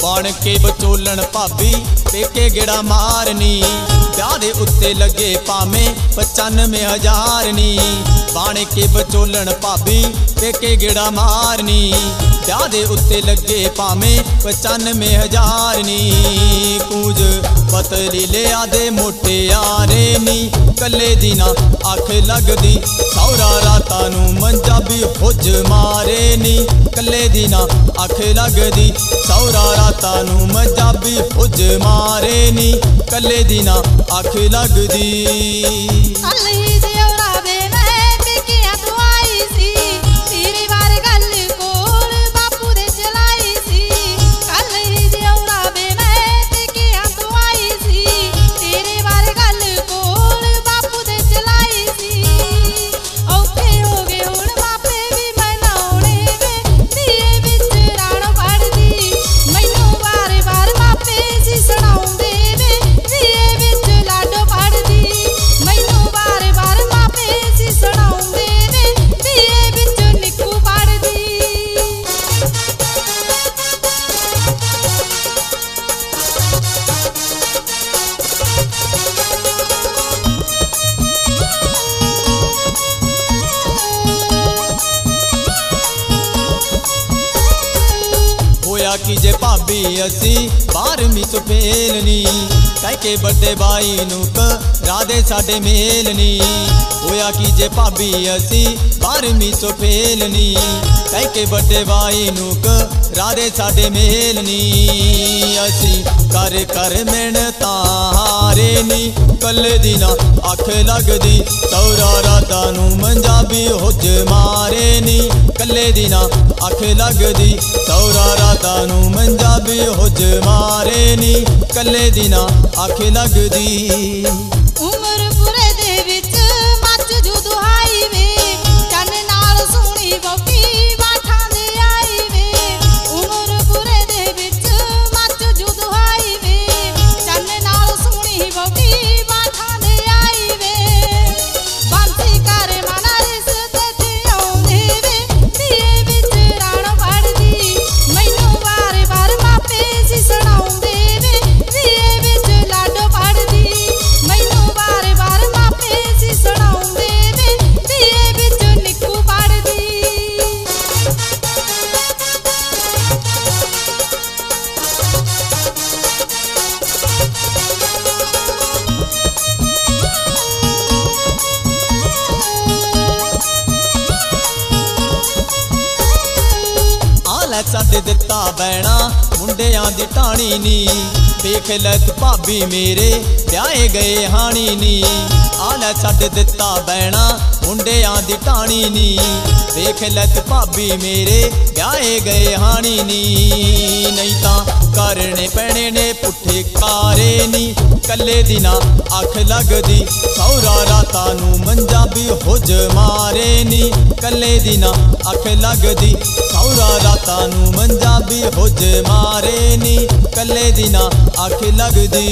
बन के विचोलन भाभी पेके गेड़ा मारनी ब्याह दे उत्ते लगे भावें 95,000 नी बन के विचोलन भाभी पेके गेड़ा मारनी ब्याह दे उत्ते लगे भावें 95,000 नी कूज पतली लिया दे मोटे यारे नी कले दी ना अख लगदी सौरा रातां नूं मंजा भी हुज मारे नी कले दी ना अख लगदी सौरा रातां नूं मंजा भी हुज मारे नी कले दी ना अख लगदी। कि जे भाभी असी 12वीं चो फेलनी कह के बड़े भाई नूं राधे साडे मेलनी होया कि जे भाभी असी 12वीं चो फेलनी कह के बड़े भाई नूं राधे साडे मेलनी असी कर कर मेहनतां हारे नी कले दी ना अख लगदी सौरा रातां नूं मंजा भी हुज मारे नी कले दी ना अख लगदी सौरा रातां नूं मंजा भी हुज मारे नी कले दी ना अख लगदी। छड्ड दिता बैणा मुंडियां दी टाणी नी देख लै तू भाभी मेरे ब्याहे गए हाणी नी आलै छड्ड दिता बैणा मुंडियां दी टाणी नी देख लै तू भाभी मेरे ब्याहे गए हाणी नी नहीं तां करने पैणे ने पुठे कारे नी कले दी ना अख लगदी सौरा रातां नूं मंजा भी हुज मारे नी कले दी ना अख लगदी सौरा रातां नूं मंजा भी हुज मारे नी कले दी ना अख लगदी।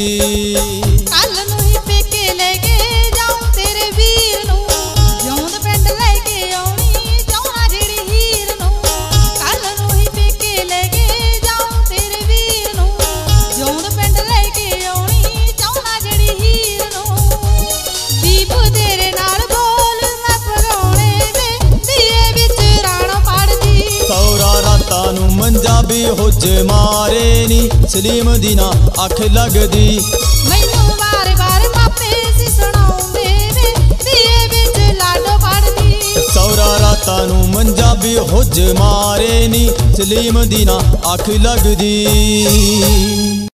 कल नूं ही पेके लेके जाऊं तेरे वीर नूं जौंद पिंड लेके आउणी चाहुणा जिहड़ी हीर नूं कल नूं ही पेके लेके जाऊं तेरे वीर नूं जौंद पिंड लेके आउणी चाहुणा जिहड़ी हीर नूं दीप तेरे नाल बोल मैं पगाउणे वे दिए विच राणा पड़दी सौरा रातां नूं मंजा भी हुज मारे नी सलीम दी ना अख लगदी मैनू वार वार मापे सी सुणाउंदे वे दिए विच लाडो पड़दी सौरा रातां नूं मंजा भी हुज मारे नी सलीम दी ना अख लगदी।